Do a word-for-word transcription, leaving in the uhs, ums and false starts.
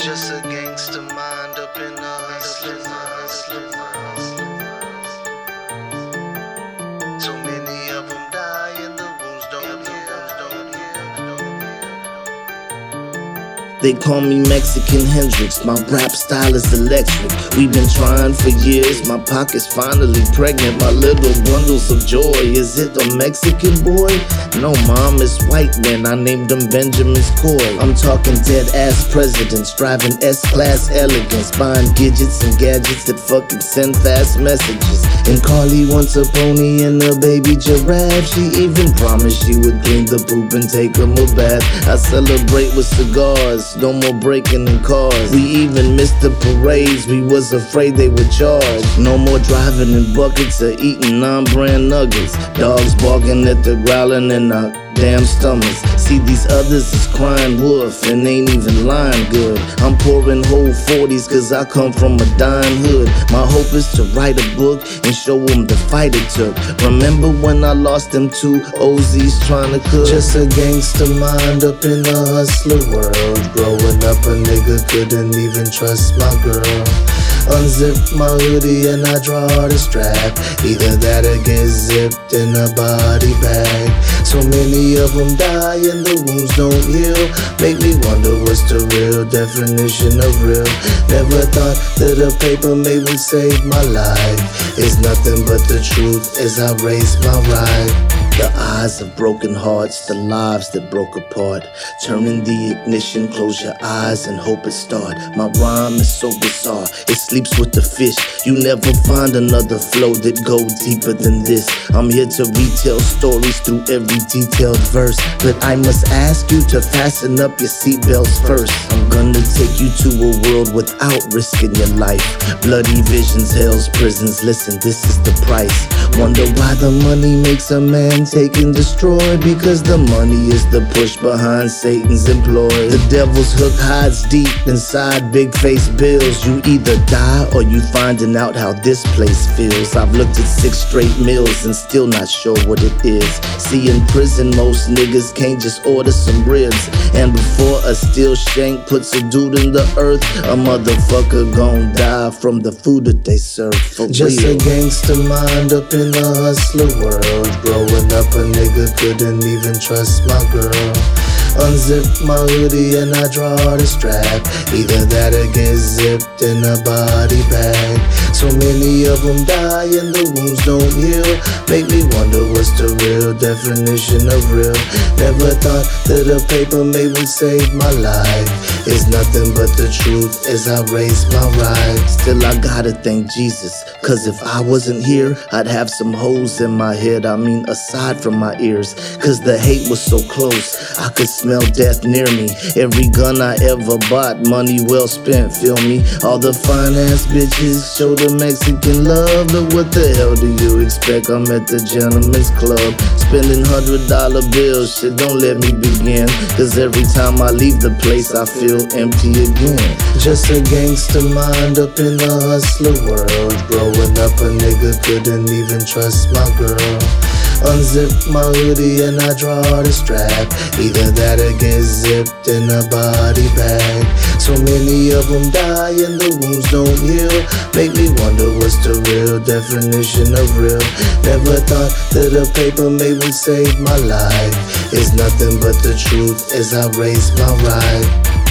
Just a gangster mind up in the hustler, hustler, hustler. So many of them die and the wounds don't heal, don't heal, don't heal. They call me Mexican Hendrix, my rap style is electric. We've been trying for years, my pocket's finally pregnant. My little bundles of joy, is it a Mexican boy? No mom, it's white men, I named them Benjamin's Coy. I'm talking dead ass presidents, driving S-class elegance, buying gadgets and gadgets that fucking send fast messages. And Carly wants a pony and a baby giraffe. She even promised she would clean the poop and take him a bath. I celebrate with cigars, no more breaking in cars. We even missed the parades, we was afraid they would charge. No more driving in buckets or eating non-brand nuggets. Dogs barking at the growling in our damn stomachs. See, these others is crying wolf and ain't even lying good. I'm pouring whole forties cause I come from a dying hood. My hope is to write a book and show them the fight it took. Remember when I lost them two O Zs trying to cook? Just a gangster mind up in the hustler world. Growing up a nigga couldn't even trust my girl. Unzip my hoodie and I draw the strap. Either that or get zipped in a body bag. So many of them die and the wounds don't heal. Make me wonder what's the real definition of real. Never thought that a paper mate would save my life. It's nothing but the truth as I race my ride. The eyes of broken hearts, the lives that broke apart. Turn in the ignition, close your eyes and hope it start. My rhyme is so bizarre, it sleeps with the fish. You never find another flow that go deeper than this. I'm here to retell stories through every detailed verse, but I must ask you to fasten up your seatbelts first. I'm gonna take you to a world without risking your life. Bloody visions, hell's prisons, listen, this is the price. Wonder why the money makes a man take and destroy, because the money is the push behind Satan's employ. The devil's hook hides deep inside big face bills. You either die or you finding out how this place feels. I've looked at six straight meals and still not sure what it is. See, in prison most niggas can't just order some ribs, and before a steel shank puts a dude in the earth, a motherfucker gon' die from the food that they serve. For just real. a gangster mind up in the hustler world. Growing up a nigga couldn't even trust my girl. Unzip my hoodie and I draw the strap. Either that or get zipped in a body bag. So many of them die and the wounds don't heal. Make me wonder what's the real definition of real. Never thought that a paper mate would save my life. It's nothing but the truth as I race my ride. Still I gotta thank Jesus, cause if I wasn't here, I'd have some holes in my head. I mean aside from my ears, cause the hate was so close, I could smell death near me. Every gun I ever bought, money well spent, feel me? All the finance bitches show the Mexican love, but what the hell do you expect? I'm at the gentleman's club, spending hundred dollar bills, shit don't let me begin. Cause every time I leave the place I feel empty again. Just a gangster mind up in the hustler world. Growing up a nigga couldn't even trust my girl. Unzip my hoodie and I draw the strap. Either that or get zipped in a body bag. So many of them die and the wounds don't heal. Make me wonder what's the real definition of real. Never thought that a paper mate would save my life. It's nothing but the truth as I race my ride.